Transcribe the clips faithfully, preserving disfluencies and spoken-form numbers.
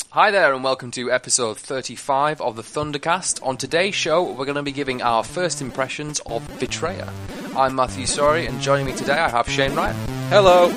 Hi there and welcome to episode thirty-five of the Thundercast. On today's show, we're going to be giving our first impressions of Betrayer. I'm Matthew Sorry, and joining me today I have Shane Wright. Hello.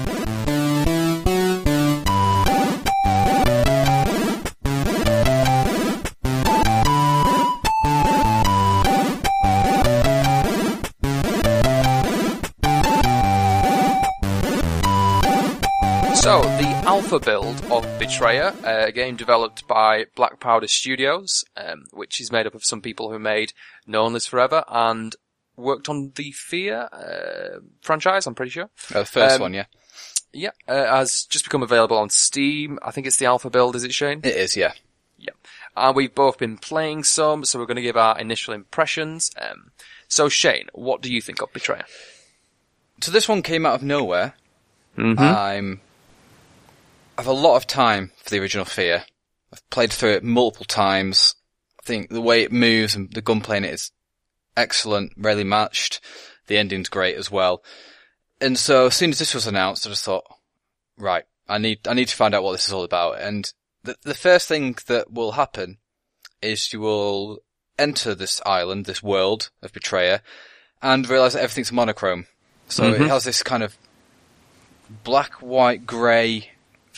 So, the alpha build of Betrayer, uh, a game developed by Black Powder Studios, um, which is made up of some people who made No One Lives Forever and worked on the Fear uh, franchise, I'm pretty sure. Oh, the first um, one, yeah. Yeah, uh, has just become available on Steam. I think it's the alpha build, is it, Shane? It is, yeah. Yeah. And we've both been playing some, so we're going to give our initial impressions. Um, so, Shane, what do you think of Betrayer? So this one came out of nowhere. Mm-hmm. I'm... I have a lot of time for the original Fear. I've played through it multiple times. I think the way it moves and the gunplay in it is excellent, rarely matched. The ending's great as well. And so as soon as this was announced, I just thought, right, I need I need to find out what this is all about. And the the first thing that will happen is you will enter this island, this world of Betrayer, and realise that everything's monochrome. So mm-hmm. It has this kind of black, white, grey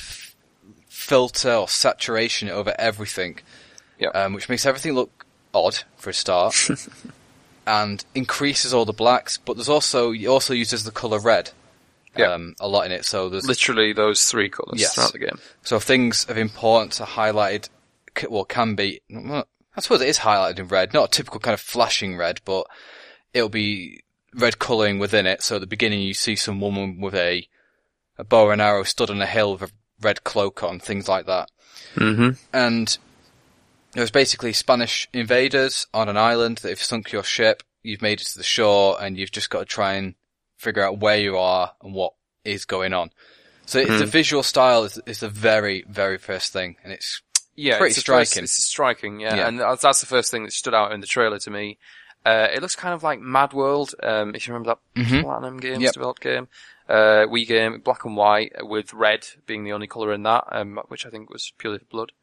filter or saturation over everything, yep. um, which makes everything look odd for a start, and increases all the blacks. But there's also it also uses the colour red, yep. um, a lot in it. So there's literally those three colours yes. throughout the game. So things of importance are highlighted. Well, can be. Well, I suppose it is highlighted in red, not a typical kind of flashing red, but it'll be red colouring within it. So at the beginning, you see some woman with a a bow and arrow stood on a hill with a red cloak on, things like that. Mm-hmm. And it was basically Spanish invaders on an island that have sunk your ship, you've made it to the shore, and you've just got to try and figure out where you are and what is going on. So mm-hmm. the visual style is, is the very, very first thing, and it's yeah, pretty it's striking. First, it's striking, yeah. yeah. And that's the first thing that stood out in the trailer to me. Uh, it looks kind of like Mad World, um, if you remember that mm-hmm. Platinum Games yep. developed game. Uh, Wii game, black and white, with red being the only colour in that, um, which I think was purely for blood.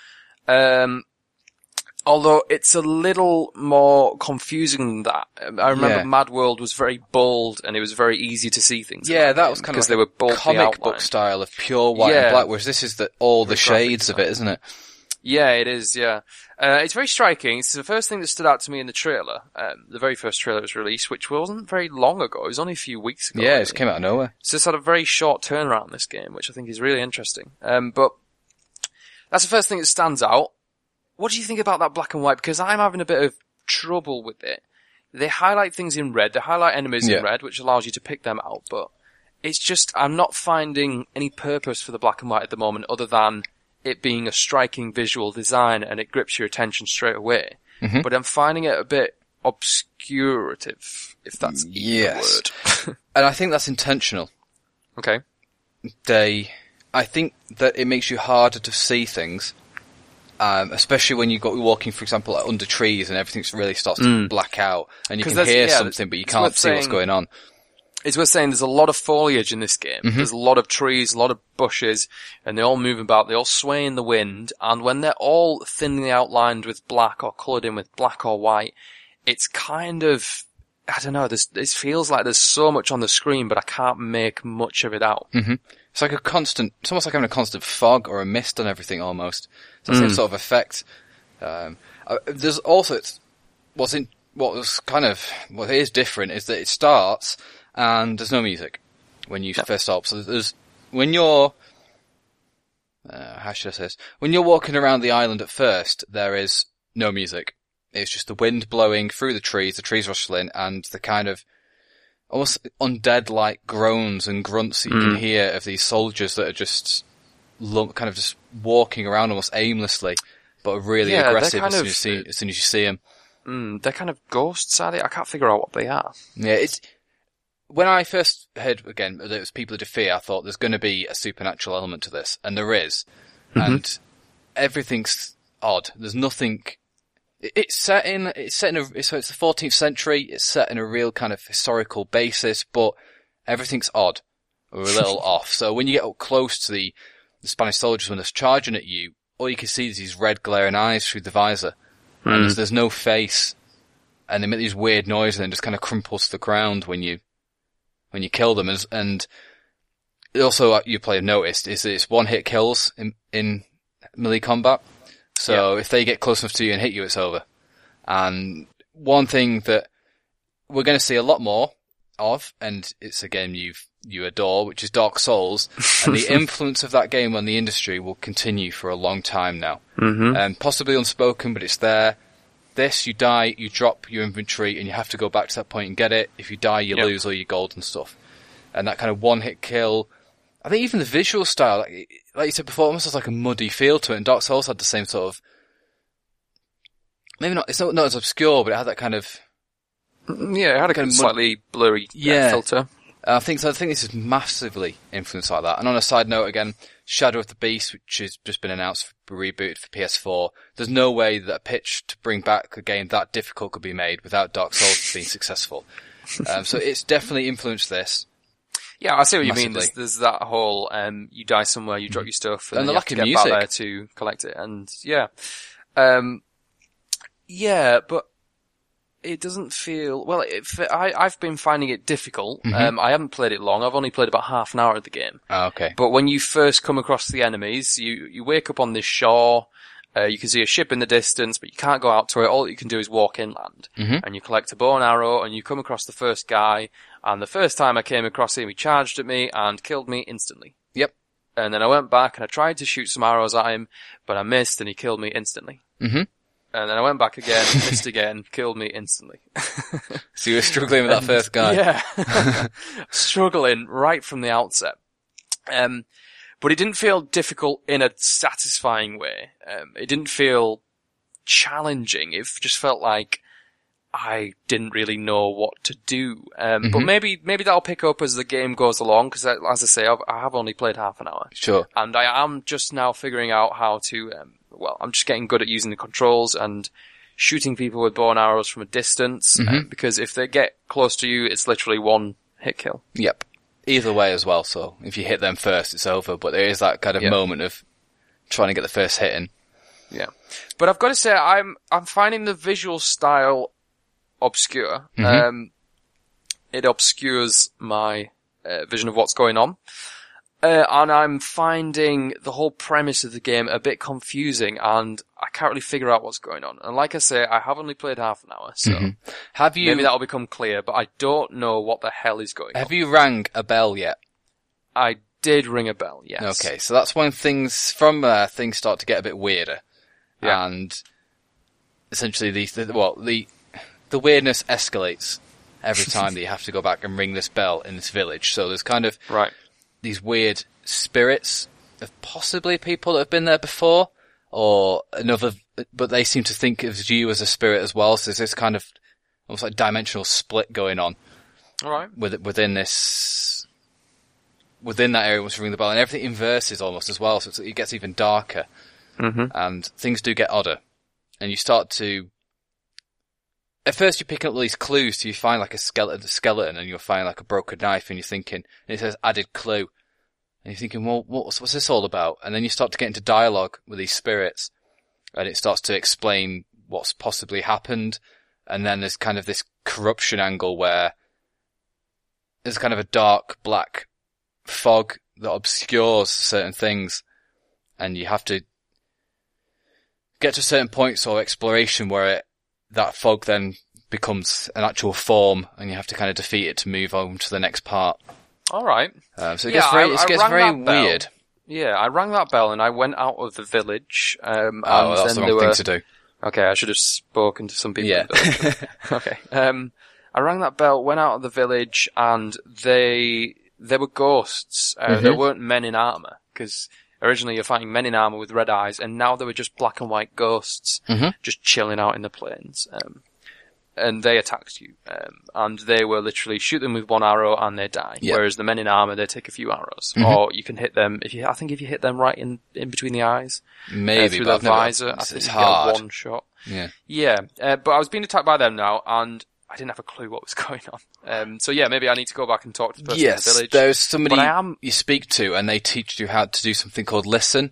Um, although it's a little more confusing than that. I remember yeah. Mad World was very bold and it was very easy to see things. Yeah, that was kind of like they were bold comic book style of pure white yeah. and black, whereas this is the, all the shades of it, isn't it? Yeah, it is, yeah. Uh, it's very striking. It's the first thing that stood out to me in the trailer. Um, the very first trailer was released, which wasn't very long ago. It was only a few weeks ago. Yeah, it just came out of nowhere. So it's had a very short turnaround in this game, which I think is really interesting. Um, but that's the first thing that stands out. What do you think about that black and white? Because I'm having a bit of trouble with it. They highlight things in red. They highlight enemies yeah. in red, which allows you to pick them out. But it's just, I'm not finding any purpose for the black and white at the moment other than it being a striking visual design and it grips your attention straight away. Mm-hmm. But I'm finding it a bit obscurative, if that's yes. the word. And I think that's intentional. Okay. They, I think that it makes you harder to see things, um, especially when you've got walking, for example, like under trees and everything really starts to mm. black out and you can hear hear yeah, something but you can't see saying, what's going on. It's worth saying there's a lot of foliage in this game. Mm-hmm. There's a lot of trees, a lot of bushes, and they all move about, they all sway in the wind, and when they're all thinly outlined with black or coloured in with black or white, it's kind of, I don't know, this, it feels like there's so much on the screen, but I can't make much of it out. Mm-hmm. It's like a constant, it's almost like having a constant fog or a mist on everything almost. It's the mm. same sort of effect. Um, uh, there's also, it's, what's in, what was kind of, what is different is that it starts and there's no music when you no. first start. So there's, when you're, uh, how should I say this? When you're walking around the island at first, there is no music. It's just the wind blowing through the trees, the trees rustling, and the kind of almost undead-like groans and grunts that you mm. can hear of these soldiers that are just lump, kind of just walking around almost aimlessly, but are really yeah, aggressive as soon, of, as, see, as soon as you see them. Mm, they're kind of ghosts, are they? I can't figure out what they are. Yeah, it's, when I first heard, again, that it was people of Fear, I thought there's going to be a supernatural element to this, and there is. Mm-hmm. And everything's odd. There's nothing, it's set in, it's set in a, so it's the fourteenth century, it's set in a real kind of historical basis, but everything's odd, or a little off. So when you get up close to the, the Spanish soldiers when they're charging at you, all you can see is these red glaring eyes through the visor. Mm. And there's, there's no face. And they make these weird noises and then just kind of crumples to the ground when you, when you kill them. And, and also, what you probably have noticed is that it's one hit kills in, in melee combat. So yeah. if they get close enough to you and hit you, it's over. And one thing that we're going to see a lot more of, and it's a game you've, you adore, which is Dark Souls, and the influence of that game on the industry will continue for a long time now. Mm-hmm. Um, possibly unspoken, but it's there. This, you die, you drop your inventory, and you have to go back to that point and get it. If you die, you yep. lose all your gold and stuff. And that kind of one-hit kill. I think even the visual style, like, like you said before, almost has like a muddy feel to it, and Dark Souls had the same sort of, maybe not, it's not, not as obscure, but it had that kind of, yeah, it had a kind of slightly mud- blurry yeah. filter. I think so. I think this is massively influenced like that. And on a side note, again, Shadow of the Beast, which has just been announced for rebooted for P S four. There's no way that a pitch to bring back a game that difficult could be made without Dark Souls being successful. Um, so it's definitely influenced this. Yeah, I see what massively. you mean. There's, there's that whole, um, you die somewhere, you drop your stuff, and, and then the you lack have to of get music. back there to collect it. And yeah, um, yeah, but it doesn't feel, well, it, I, I've been finding it difficult. Mm-hmm. Um, I haven't played it long. I've only played about half an hour of the game. Oh, okay. But when you first come across the enemies, you, you wake up on this shore, uh, you can see a ship in the distance, but you can't go out to it. All you can do is walk inland. Mm-hmm. And you collect a bow and arrow, and you come across the first guy, and the first time I came across him, he charged at me and killed me instantly. Yep. And then I went back and I tried to shoot some arrows at him, but I missed and he killed me instantly. Mm-hmm. And then I went back again, missed again, killed me instantly. So you were struggling with that first guy? Yeah. Struggling right from the outset. Um, but it didn't feel difficult in a satisfying way. Um, it didn't feel challenging. It just felt like I didn't really know what to do. Um, mm-hmm. But maybe, maybe that'll pick up as the game goes along, because as I say, I've, I have only played half an hour. Sure. And I am just now figuring out how to, um, well, I'm just getting good at using the controls and shooting people with bow and arrows from a distance, mm-hmm. um, because if they get close to you, it's literally one hit kill. Yep. Either way as well, so if you hit them first, it's over, but there is that kind of yep. moment of trying to get the first hit in. Yeah. But I've got to say, I'm, I'm finding the visual style obscure. Mm-hmm. Um, it obscures my uh, vision of what's going on. Uh, and I'm finding the whole premise of the game a bit confusing, and I can't really figure out what's going on. And like I say, I have only played half an hour, so mm-hmm. have you, maybe that'll become clear, but I don't know what the hell is going have on. Have you rang a bell yet? I did ring a bell, yes. Okay, so that's when things, from there, things start to get a bit weirder. Yeah. And essentially the, the well, the, the weirdness escalates every time that you have to go back and ring this bell in this village. So there's kind of right. these weird spirits of possibly people that have been there before, or another, but they seem to think of you as a spirit as well. So there's this kind of almost like dimensional split going on. All right. With, within this, within that area, once you ring the bell, and everything inverses almost as well. So it's, it gets even darker, mm-hmm. and things do get odder, and you start to. At first, you're picking up all these clues, so you find like a skeleton, a skeleton, and you'll find like a broken knife, and you're thinking, and it says added clue. And you're thinking, well, what's, what's this all about? And then you start to get into dialogue with these spirits, and it starts to explain what's possibly happened. And then there's kind of this corruption angle where there's kind of a dark, black fog that obscures certain things, and you have to get to certain points or exploration where it, that fog then becomes an actual form, and you have to kind of defeat it to move on to the next part. All right. Um, so it yeah, gets very, I, it I gets very weird. Yeah, I rang that bell and I went out of the village. Um, oh, and well, that's then the wrong there thing were... to do. Okay, I should have spoken to some people. Yeah. In the village. Okay. Um, I rang that bell, went out of the village, and they they were ghosts. Uh, mm-hmm. There weren't men in armor, because originally you're fighting men in armor with red eyes, and now they were just black and white ghosts, mm-hmm. just chilling out in the plains. Um, and they attacked you, um, and they were literally shoot them with one arrow and they die. Yep. Whereas the men in armor, they take a few arrows, mm-hmm. or you can hit them. If you, I think if you hit them right in, in between the eyes, maybe uh, through but their never, visor, I it's, think it's you hard. get one shot. Yeah, yeah. Uh, but I was being attacked by them now, and I didn't have a clue what was going on. Um, so yeah, maybe I need to go back and talk to the person yes, in the village. there's somebody but I am... you speak to, and they teach you how to do something called listen.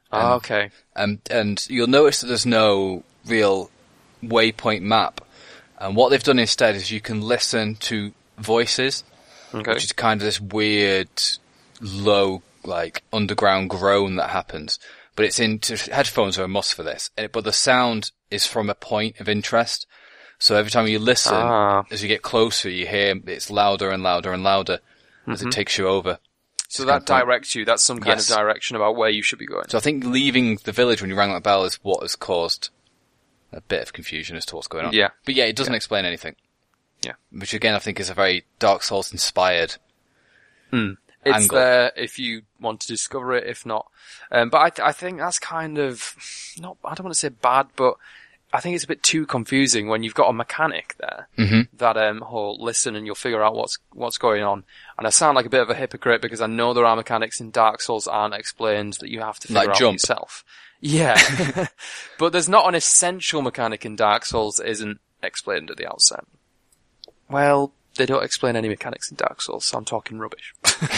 Ah, okay. Um, and you'll notice that there's no real waypoint map. And what they've done instead is you can listen to voices, Okay. which is kind of this weird, low, like, underground groan that happens. But it's in, headphones are a must for this. And, but the sound is from a point of interest. So every time you listen, Ah. as you get closer, you hear it's louder and louder and louder as Mm-hmm. it takes you over. So It's that kind of point- directs you. That's some kind Yes. of direction about where you should be going. So I think leaving the village when you rang that bell is what has caused a bit of confusion as to what's going on. Yeah. But yeah, it doesn't explain anything. Yeah. Which again I think is a very Dark Souls inspired Hmm. It's angle. there if you want to discover it, if not. Um, but I, th- I think that's kind of, not, I don't want to say bad, but I think it's a bit too confusing when you've got a mechanic there Mm-hmm. that um, will listen and you'll figure out what's what's going on. And I sound like a bit of a hypocrite because I know there are mechanics in Dark Souls that aren't explained that you have to figure Like out jump. yourself. Yeah. But there's not an essential mechanic in Dark Souls that isn't explained at the outset. Well, they don't explain any mechanics in Dark Souls, so I'm talking rubbish.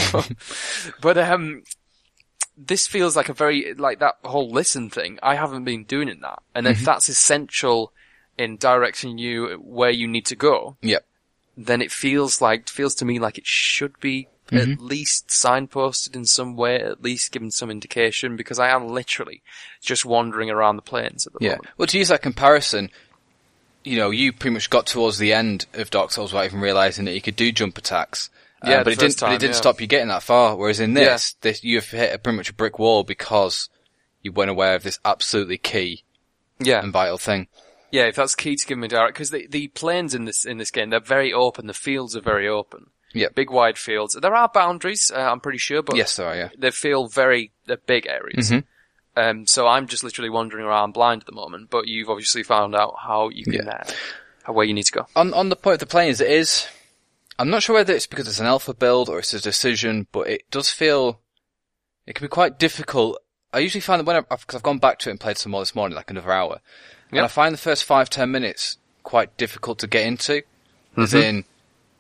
But um, this feels like a very, like that whole listen thing. I haven't been doing it that. And if that's essential in directing you where you need to go, Yep. then it feels like, feels to me like it should be at least signposted in some way, at least given some indication, because I am literally just wandering around the plains at the Yeah. moment. Well, to use that comparison, you know, you pretty much got towards the end of Dark Souls without even realising that you could do jump attacks. Uh, Yeah, but the it didn't. first but time, it didn't yeah. stop you getting that far. Whereas in this, this you've hit a, pretty much a brick wall because you weren't aware of this absolutely key Yeah. and vital thing. Yeah, if that's key to give me direct, because the, the plains in this, in this game, they're very open, the fields are very open. Yep. Big wide fields. There are boundaries, uh, I'm pretty sure, but Yes, there are. Yeah. they feel very, they're big areas. Mhm. Um, so I'm just literally wandering around blind at the moment, but you've obviously found out how you can, Yeah. uh, where you need to go. On on the point of the planes, it is. I'm not sure whether it's because it's an alpha build or it's a decision, but it does feel it can be quite difficult. I usually find that when I've, because I've gone back to it and played some more this morning, like another hour, and Yep. I find the first five ten minutes quite difficult to get into. As Mhm. in,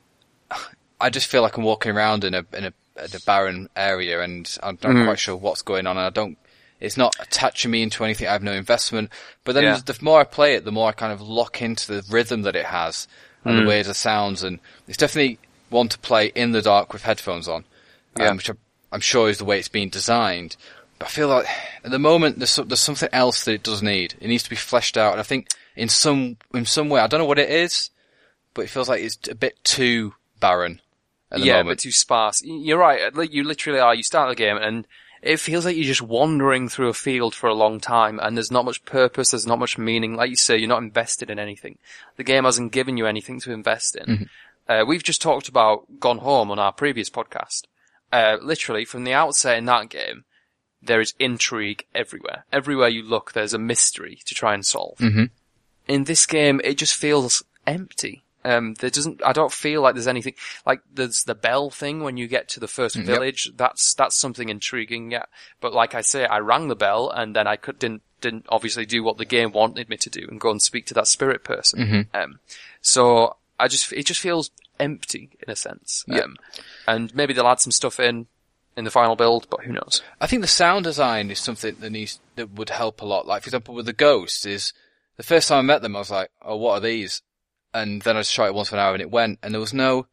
I just feel like I'm walking around in a in a, in a barren area, and I'm not Mm. quite sure what's going on, and I don't. It's not attaching me into anything. I have no investment. But then Yeah. the more I play it, the more I kind of lock into the rhythm that it has and Mm. the way it sounds. And it's definitely one to play in the dark with headphones on, um, Yeah. which I, I'm sure is the way it's been designed. But I feel like at the moment there's some, there's something else that it does need. It needs to be fleshed out. And I think in some in some way, I don't know what it is, but it feels like it's a bit too barren at the Yeah, moment. but too sparse. Y- You're right. Like, you literally are. You start the game and it feels like you're just wandering through a field for a long time and there's not much purpose, there's not much meaning. Like you say, you're not invested in anything. The game hasn't given you anything to invest in. Mm-hmm. Uh, we've just talked about Gone Home on our previous podcast. Uh, literally, from the outset in that game, there is intrigue everywhere. Everywhere you look, there's a mystery to try and solve. Mhm. In this game, it just feels empty. Um, there doesn't, I don't feel like there's anything, like there's the bell thing when you get to the first Yep. village. That's, that's something intriguing, yeah. But like I say, I rang the bell and then I could, didn't, didn't obviously do what the game wanted me to do and go and speak to that spirit person. Mhm. Um, so I just, it just feels empty in a sense. Yep. Um, and maybe they'll add some stuff in, in the final build, but who knows? I think the sound design is something that needs that would help a lot. Like for example, with the ghosts, is the first time I met them, I was like, "Oh, what are these?" And then I just tried it once for an hour, and it went. And there was no.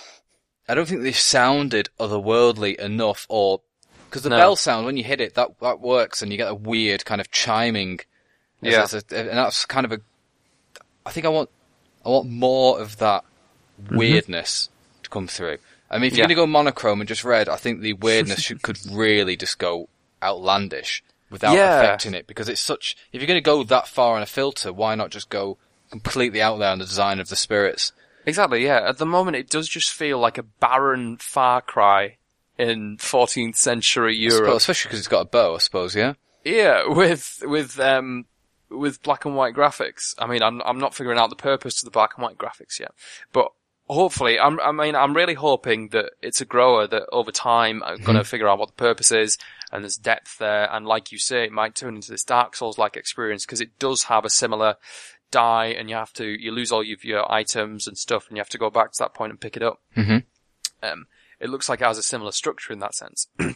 I don't think they sounded otherworldly enough, or because the No. bell sound when you hit it, that that works, and you get a weird kind of chiming. Yeah. As- as a- and that's kind of a. I think I want, I want more of that weirdness to come through. I mean, if you're Yeah. going to go monochrome and just red, I think the weirdness should, could really just go outlandish without Yeah. affecting it, because it's such. If you're going to go that far on a filter, why not just go completely out there on the design of the spirits? Exactly, yeah. At the moment, it does just feel like a barren Far Cry in fourteenth century I suppose, Europe. especially because it's got a bow, I suppose. Yeah. Yeah, with with um with black and white graphics. I mean, I'm I'm not figuring out the purpose to the black and white graphics yet, but hopefully, I'm, I mean, I'm really hoping that it's a grower that over time I'm going to figure out what the purpose is, and there's depth there. And like you say, it might turn into this Dark Souls-like experience because it does have a similar die, and you have to you lose all of your items and stuff, and you have to go back to that point and pick it up. Mhm. Um, it looks like it has a similar structure in that sense.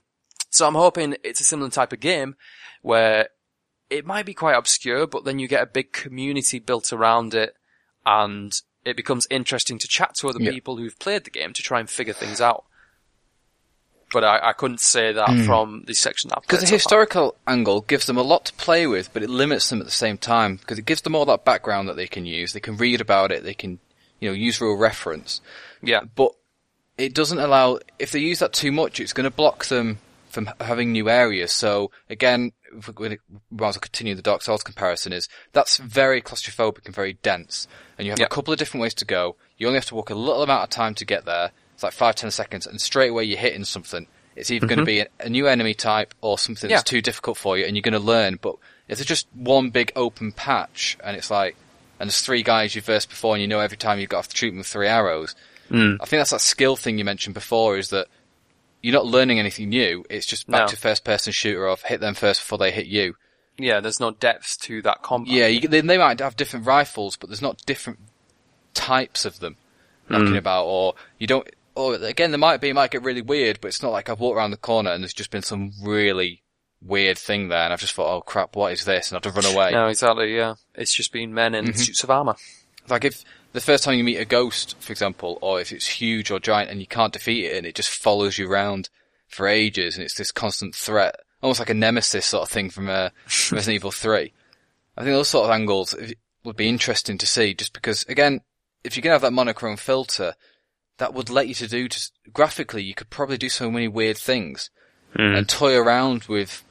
So I'm hoping it's a similar type of game where it might be quite obscure, but then you get a big community built around it, and it becomes interesting to chat to other yeah. people who've played the game to try and figure things out. But I, I couldn't say that mm. from the section that I played. Because the so historical far. angle gives them a lot to play with, but it limits them at the same time, because it gives them all that background that they can use. They can read about it, they can, you know, use real reference. Yeah. But it doesn't allow, if they use that too much, it's going to block them from having new areas. So again, if we're going to, we might as well continue the Dark Souls comparison, is that's very claustrophobic and very dense. And you have yeah. a couple of different ways to go. You only have to walk a little amount of time to get there. It's like five, ten seconds, and straight away you're hitting something. It's either mm-hmm. going to be a, a new enemy type or something yeah. that's too difficult for you, and you're going to learn. But if it's just one big open patch, and it's like, and there's three guys you've versed before, and you know every time you've got to shoot them with three arrows. Mm. I think that's that skill thing you mentioned before, is that you're not learning anything new. It's just back no. to first-person shooter of hit them first before they hit you. Yeah, there's no depth to that combat. Yeah, you, they, they might have different rifles, but there's not different types of them knocking mm. about, or you don't. Or again, there might be, it might get really weird, but it's not like I've walked around the corner and there's just been some really weird thing there, and I've just thought, oh crap, what is this? And I have to run away. No, exactly, yeah. It's just been men in mm-hmm. suits of armour. Like if the first time you meet a ghost, for example, or if it's huge or giant and you can't defeat it and it just follows you around for ages and it's this constant threat, almost like a nemesis sort of thing from uh, Resident Evil three. I think those sort of angles would be interesting to see, just because, again, if you can have that monochrome filter, that would let you to do, just graphically, you could probably do so many weird things mm. and toy around with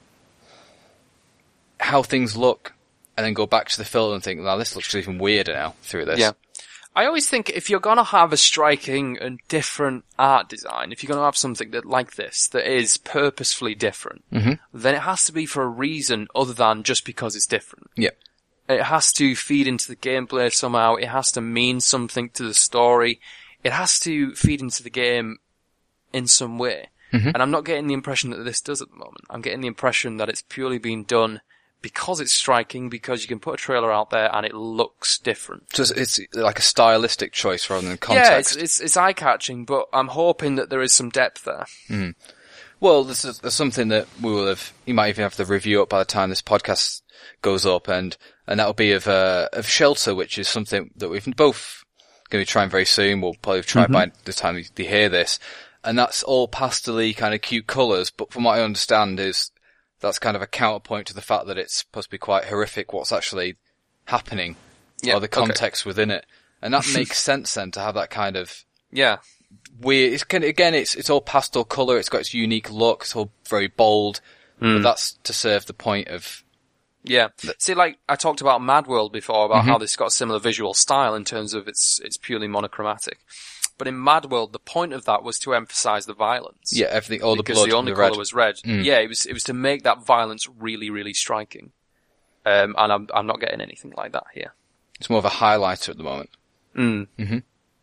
how things look and then go back to the filter and think, well, this looks even weirder now through this. Yeah. I always think if you're going to have a striking and different art design, if you're going to have something that like this that is purposefully different, mm-hmm. then it has to be for a reason other than just because it's different. Yeah. It has to feed into the gameplay somehow. It has to mean something to the story. It has to feed into the game in some way. Mm-hmm. And I'm not getting the impression that this does at the moment. I'm getting the impression that it's purely being done because it's striking, because you can put a trailer out there and it looks different. So it's, it's like a stylistic choice rather than context. Yeah, it's, it's, it's eye-catching, but I'm hoping that there is some depth there. Mm. Well, this is, this is something that we will have, you might even have the review up by the time this podcast goes up, and, and that'll be of, uh, of Shelter, which is something that we've both going to be trying very soon. We'll probably try mm-hmm. by the time you hear this. And that's all pastel-y kind of cute colours, but from what I understand is that's kind of a counterpoint to the fact that it's supposed to be quite horrific what's actually happening, yeah, or the context okay. within it. And that makes sense then to have that kind of yeah weird, it's kind of, again, it's, it's all pastel colour, it's got its unique look, it's all very bold, mm. but that's to serve the point of Yeah. See, like, I talked about Mad World before, about mm-hmm. how this got a similar visual style in terms of it's it's purely monochromatic. But in Mad World, the point of that was to emphasize the violence. Yeah, everything, all the because blood the only the color red. was red. Mm. Yeah, it was it was to make that violence really, really striking. Um, and I'm I'm not getting anything like that here. It's more of a highlighter at the moment. Mm. Mm-hmm.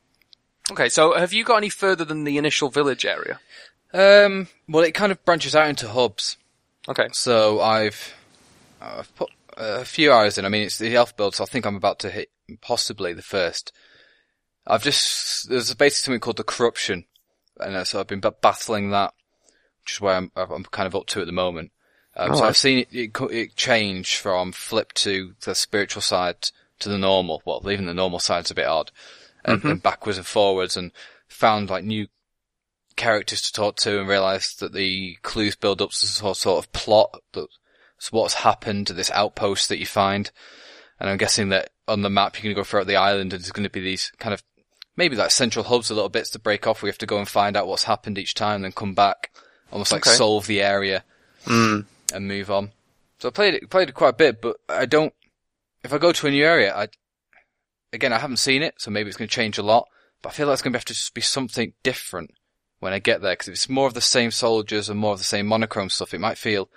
Okay, so have you got any further than the initial village area? Um, well, it kind of branches out into hubs. Okay. So I've I've put a few hours in. I mean, it's the elf build, so I think I'm about to hit possibly the first. I've just, there's basically something called the corruption, and so I've been battling that, which is where I'm, I'm kind of up to at the moment. Um, so right. I've seen it, it, it change from flip to the spiritual side to the normal. Well, even the normal side's a bit odd, and, mm-hmm. and backwards and forwards, and found like new characters to talk to, and realised that the clues build up to some sort of plot that. So what's happened to this outpost that you find? And I'm guessing that on the map you're going to go throughout the island and there's going to be these kind of, maybe like central hubs, a little bits to break off. We have to go and find out what's happened each time and then come back, almost like okay. solve the area mm. and move on. So I played it, played it quite a bit, but I don't, if I go to a new area, I, again, I haven't seen it, so maybe it's going to change a lot, but I feel like it's going to have to just be something different when I get there, because if it's more of the same soldiers and more of the same monochrome stuff, it might feel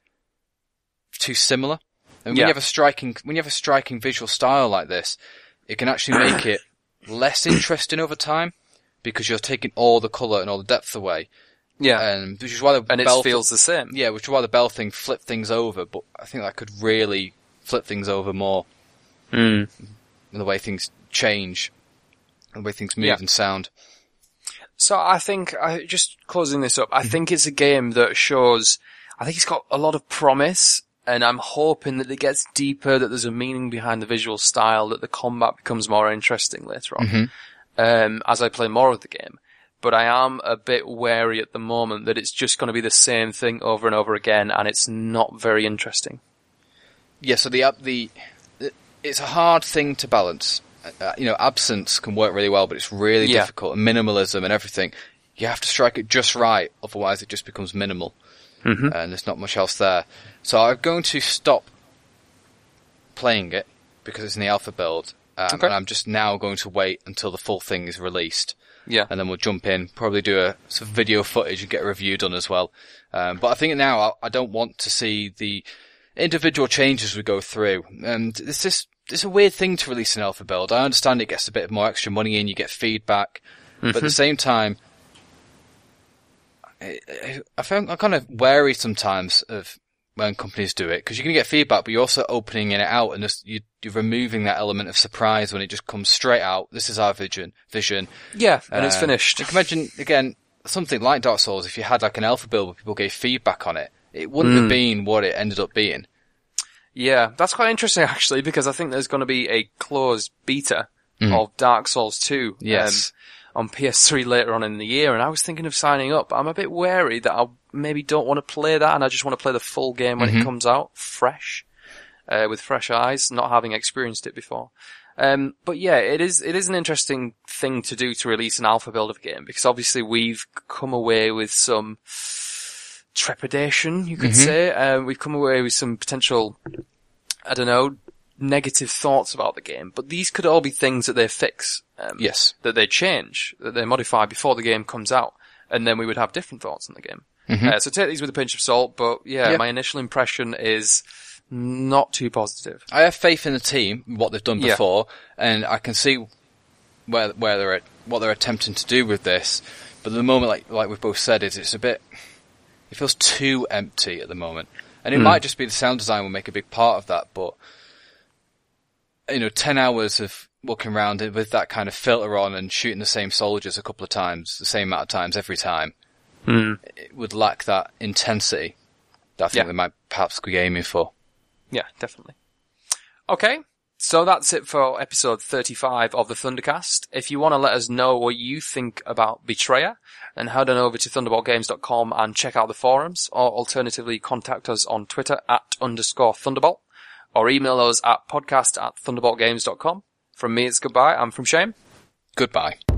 too similar. And when yeah. you have a striking, when you have a striking visual style like this, it can actually make it less interesting over time because you're taking all the colour and all the depth away. Yeah. And which is why the and bell it feels th- the same. Yeah, which is why the bell thing flipped things over, but I think that could really flip things over more. Mm. The way things change, the way things move yeah. and sound. So I think, I, just closing this up, I think it's a game that shows, I think it's got a lot of promise, and I'm hoping that it gets deeper, that there's a meaning behind the visual style, that the combat becomes more interesting later on, Mm-hmm. um, as I play more of the game. But I am a bit wary at the moment that it's just going to be the same thing over and over again, and it's not very interesting. Yeah, so the, the, it's a hard thing to balance. Uh, you know, absence can work really well, but it's really Yeah. difficult. And minimalism and everything, you have to strike it just right, otherwise it just becomes minimal. Mm-hmm. And there's not much else there. So I'm going to stop playing it, because it's in the alpha build, um, Okay. and I'm just now going to wait until the full thing is released. Yeah. And then we'll jump in, probably do a some video footage and get a review done as well. Um, but I think now I, I don't want to see the individual changes we go through. And it's just, it's a weird thing to release an alpha build. I understand it gets a bit more extra money in, you get feedback, Mm-hmm. but at the same time, I, I, I found I'm kind of wary sometimes of when companies do it, because you can get feedback, but you're also opening it out, and just, you, you're removing that element of surprise when it just comes straight out. This is our vision. Vision. Yeah, and it's Um, finished. You can imagine, again, something like Dark Souls, if you had like an alpha build where people gave feedback on it, it wouldn't Mm. have been what it ended up being. Yeah, that's quite interesting actually, because I think there's going to be a closed beta Mm. of Dark Souls two Yes. um, on P S three later on in the year, and I was thinking of signing up. I'm a bit wary that I maybe don't want to play that, and I just want to play the full game when Mhm. it comes out, fresh, uh, with fresh eyes, not having experienced it before. Um, but yeah, it is, it is an interesting thing to do to release an alpha build of a game, because obviously we've come away with some trepidation, you could Mhm. say. Um, we've come away with some potential, I don't know, negative thoughts about the game, but these could all be things that they fix, um, Yes. that they change, that they modify before the game comes out, and then we would have different thoughts on the game. Mhm. Uh, so take these with a pinch of salt, but yeah, Yeah. my initial impression is not too positive. I have faith in the team, what they've done Yeah. before, and I can see where where they're at, what they're attempting to do with this. But at the moment, like like we've both said, is it's a bit, it feels too empty at the moment, and it Hmm. might just be the sound design will make a big part of that. But you know, ten hours of walking around with that kind of filter on and shooting the same soldiers a couple of times, the same amount of times every time, Hmm. it would lack that intensity that I think Yeah. they might perhaps be aiming for. Yeah, definitely. Okay, so that's it for episode thirty-five of the Thundercast. If you want to let us know what you think about Betrayer, then head on over to thunderbolt games dot com and check out the forums, or alternatively contact us on Twitter at underscore Thunderbolt, or email us at podcast at thunderbolt games dot com. From me, it's goodbye. I'm from Shane. Goodbye.